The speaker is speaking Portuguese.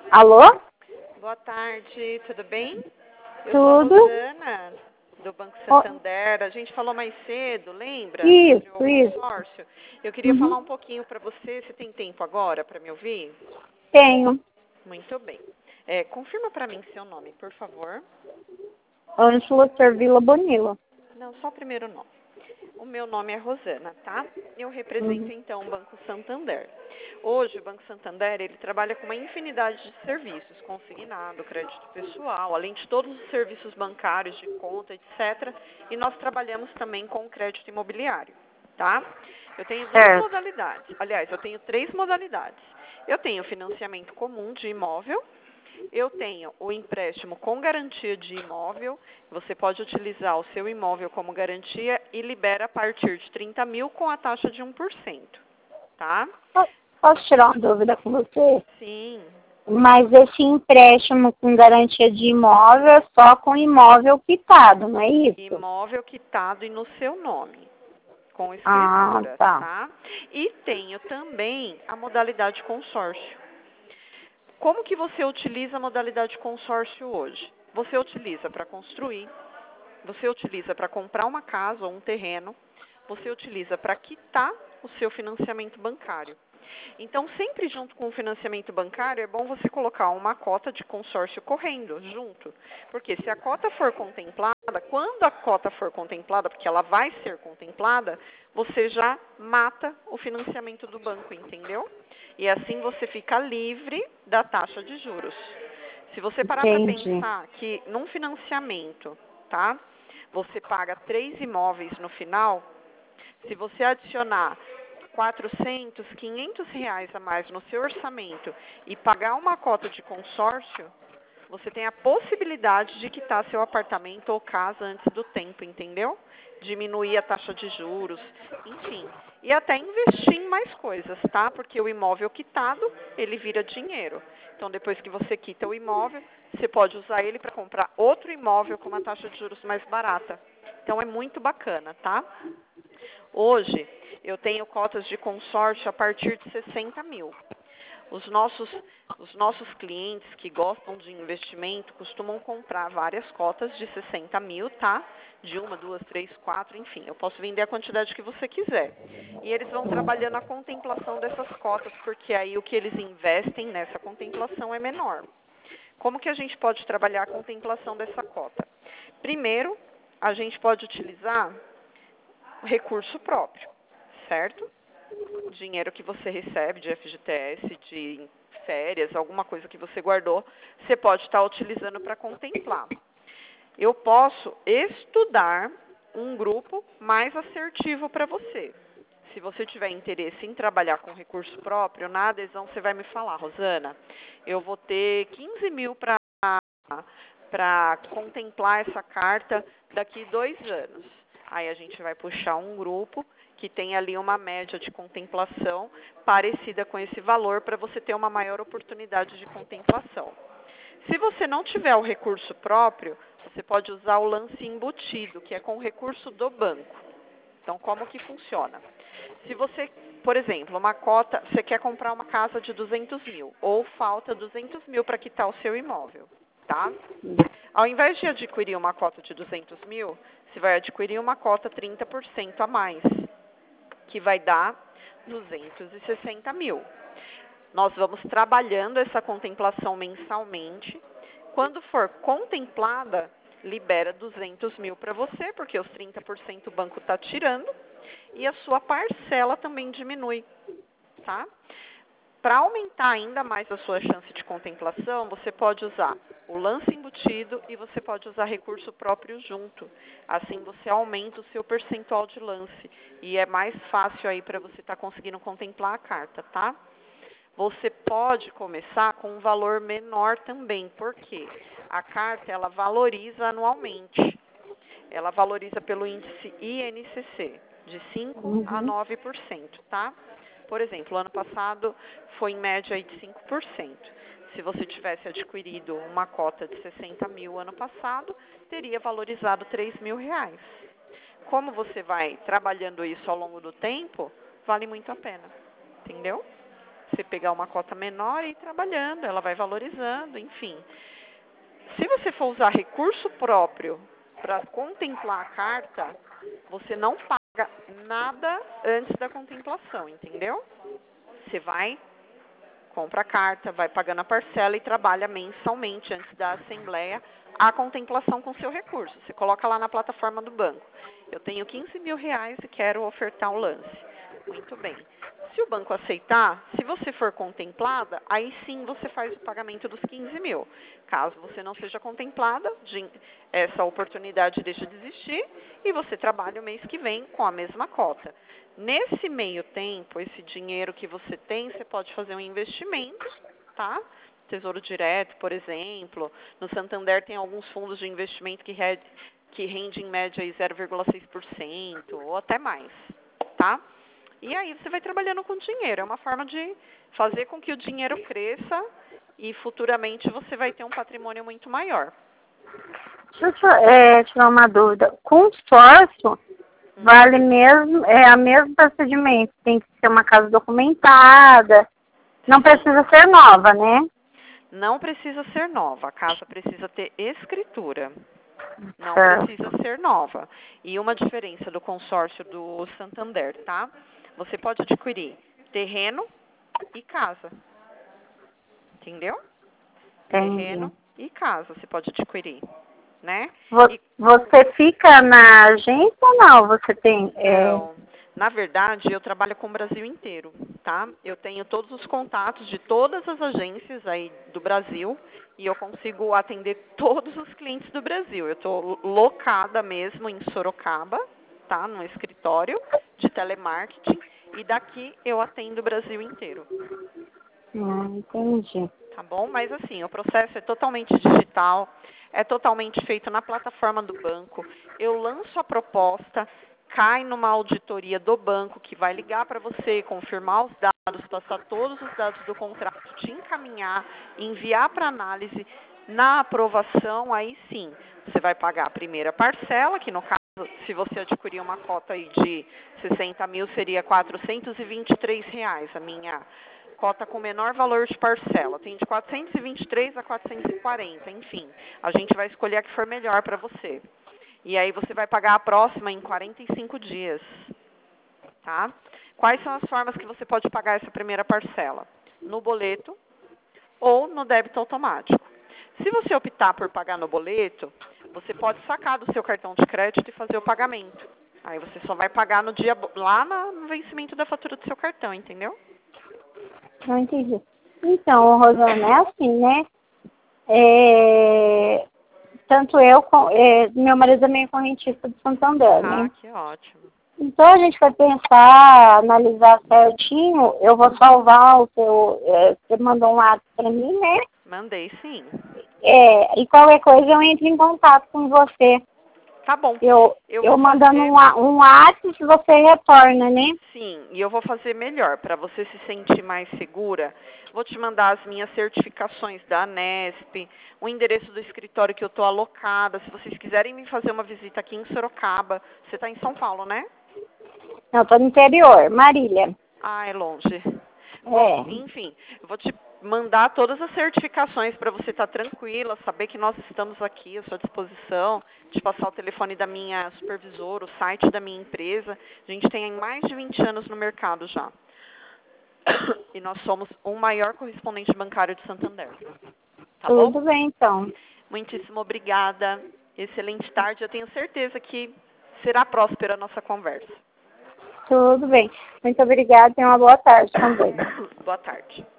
Alô? Boa tarde, tudo bem? Eu sou a Tudo? Rosana, do Banco Ó, Santander. A gente falou mais cedo, lembra? Sobre o isso. consórcio. Eu queria falar Uhum. um pouquinho para você. Você tem tempo agora para me ouvir? Tenho. Muito bem. Confirma para mim seu nome, por favor. Ângela Servila Bonilla. Não, só o primeiro nome. O meu nome é Rosana, tá? Eu represento, Uhum. então, o Banco Santander. Hoje, o Banco Santander, ele trabalha com uma infinidade de serviços, consignado, crédito pessoal, além de todos os serviços bancários, de conta, etc. E nós trabalhamos também com crédito imobiliário, tá? Eu tenho duas Certo. modalidades. Aliás, eu tenho três modalidades. Eu tenho financiamento comum de imóvel, eu tenho o empréstimo com garantia de imóvel. Você pode utilizar o seu imóvel como garantia e libera a partir de 30 mil com a taxa de 1%, tá? Posso tirar uma dúvida com você? Sim, Mas esse empréstimo com garantia de imóvel é só com imóvel quitado, não é isso? imóvel quitado e no seu nome, com Ah, escritura, tá. tá? E tenho também a modalidade consórcio. Como que você utiliza a modalidade consórcio hoje? Você utiliza para construir, você utiliza para comprar uma casa ou um terreno, você utiliza para quitar o seu financiamento bancário. Então, sempre junto com o financiamento bancário, é bom você colocar uma cota de consórcio correndo junto. Porque se a cota for contemplada, quando a cota for contemplada, porque ela vai ser contemplada, você já mata o financiamento do banco, entendeu? E assim você fica livre da taxa de juros. Se você parar para Entendi. pensar que num financiamento, tá? Você paga 3 imóveis no final, se você adicionar 400, 500 reais a mais no seu orçamento e pagar uma cota de consórcio, você tem a possibilidade de quitar seu apartamento ou casa antes do tempo, entendeu? Diminuir a taxa de juros, enfim. E até investir em mais coisas, tá? Porque o imóvel quitado, ele vira dinheiro. Então, depois que você quita o imóvel, você pode usar ele para comprar outro imóvel com uma taxa de juros mais barata. Então, é muito bacana, tá? Hoje, eu tenho cotas de consórcio a partir de 60 mil. Os nossos clientes que gostam de investimento costumam comprar várias cotas de 60 mil, tá? De uma, duas, três, quatro, enfim. Eu posso vender a quantidade que você quiser. E eles vão trabalhando a contemplação dessas cotas, porque aí o que eles investem nessa contemplação é menor. Como que a gente pode trabalhar a contemplação dessa cota? Primeiro, a gente pode utilizar o recurso próprio, certo? Dinheiro que você recebe de FGTS, de férias, alguma coisa que você guardou, você pode estar utilizando para contemplar. Eu posso estudar um grupo mais assertivo para você. Se você tiver interesse em trabalhar com recurso próprio, na adesão você vai me falar, Rosana, eu vou ter 15 mil para contemplar essa carta daqui 2 anos. Aí a gente vai puxar um grupo que tem ali uma média de contemplação parecida com esse valor para você ter uma maior oportunidade de contemplação. Se você não tiver o recurso próprio, você pode usar o lance embutido, que é com o recurso do banco. Então, como que funciona? Se você, por exemplo, uma cota, você quer comprar uma casa de 200 mil, ou falta 200 mil para quitar o seu imóvel, tá? Ao invés de adquirir uma cota de 200 mil, você vai adquirir uma cota 30% a mais, que vai dar 260 mil. Nós vamos trabalhando essa contemplação mensalmente. Quando for contemplada, libera 200 mil para você, porque os 30% o banco está tirando, e a sua parcela também diminui, tá? Para aumentar ainda mais a sua chance de contemplação, você pode usar o lance embutido e você pode usar recurso próprio junto. Assim você aumenta o seu percentual de lance e é mais fácil aí para você estar conseguindo contemplar a carta, tá? Você pode começar com um valor menor também, porque a carta ela valoriza anualmente. Ela valoriza pelo índice INCC, de 5 a Uhum. 9%, tá? Por exemplo, ano passado foi em média aí de 5%. Se você tivesse adquirido uma cota de 60 mil ano passado, teria valorizado 3 mil reais. Como você vai trabalhando isso ao longo do tempo, vale muito a pena, entendeu? você pegar uma cota menor e ir trabalhando, ela vai valorizando, enfim. Se você for usar recurso próprio para contemplar a carta, você não paga nada antes da contemplação, entendeu? Você vai, compra a carta, vai pagando a parcela e trabalha mensalmente antes da assembleia a contemplação com seu recurso. Você coloca lá na plataforma do banco. Eu tenho 15 mil reais e quero ofertar um lance. Muito bem. Se o banco aceitar, se você for contemplada, aí sim você faz o pagamento dos 15 mil. Caso você não seja contemplada, essa oportunidade deixa de existir e você trabalha o mês que vem com a mesma cota. Nesse meio tempo, esse dinheiro que você tem, você pode fazer um investimento, tá? Tesouro Direto, por exemplo. No Santander tem alguns fundos de investimento que rende em média aí 0,6% ou até mais, tá? E aí você vai trabalhando com dinheiro. É uma forma de fazer com que o dinheiro cresça e futuramente você vai ter um patrimônio muito maior. Deixa eu tirar uma dúvida. Consórcio vale mesmo, é o mesmo procedimento. Tem que ser uma casa documentada. Não precisa ser nova, né? Não precisa ser nova. A casa precisa ter escritura. Não precisa ser nova. E uma diferença do consórcio do Santander, tá? Você pode adquirir terreno e casa. Entendeu? Entendi. Terreno e casa você pode adquirir, né? Você fica na agência ou não? Você tem... Não. Na verdade, eu trabalho com o Brasil inteiro, tá? Eu tenho todos os contatos de todas as agências aí do Brasil e eu consigo atender todos os clientes do Brasil. Eu estou locada mesmo em Sorocaba, tá? No escritório de telemarketing e daqui eu atendo o Brasil inteiro. Entendi. Tá bom? Mas assim, o processo é totalmente digital, é totalmente feito na plataforma do banco. Eu lanço a proposta, cai numa auditoria do banco que vai ligar para você, confirmar os dados, passar todos os dados do contrato, te encaminhar, enviar para análise. Na aprovação, aí sim, você vai pagar a primeira parcela, que no caso, se você adquirir uma cota aí de 60 mil, seria R$ 423, a minha cota com menor valor de parcela. Tem de 423 a 440, enfim. A gente vai escolher a que for melhor para você. E aí você vai pagar a próxima em 45 dias, tá? Quais são as formas que você pode pagar essa primeira parcela? No boleto ou no débito automático. Se você optar por pagar no boleto, você pode sacar do seu cartão de crédito e fazer o pagamento. Aí você só vai pagar no dia lá no vencimento da fatura do seu cartão, entendeu? Não entendi. Então, Rosana, é assim, né? Tanto eu, meu marido também é correntista do Santander, né? Que ótimo. Então, a gente vai pensar, analisar certinho. Eu vou salvar o seu... você mandou um ato para mim, né? Mandei, sim. E qualquer coisa eu entro em contato com você. Tá bom. Eu mandando um ato, se você retorna, né? Sim, e eu vou fazer melhor, para você se sentir mais segura. Vou te mandar as minhas certificações da Anesp, o endereço do escritório que eu estou alocada. Se vocês quiserem me fazer uma visita aqui em Sorocaba, você está em São Paulo, né? Não, estou no interior, Marília. Ah, é longe. Bom, enfim, eu vou te mandar todas as certificações para você estar tranquila, saber que nós estamos aqui à sua disposição, te passar o telefone da minha supervisora, o site da minha empresa. A gente tem mais de 20 anos no mercado já. E nós somos o maior correspondente bancário de Santander. Tá bom? Tudo bem, então. Muitíssimo obrigada. Excelente tarde. Eu tenho certeza que será próspera a nossa conversa. Tudo bem. Muito obrigada. Tenha uma boa tarde também. Boa tarde.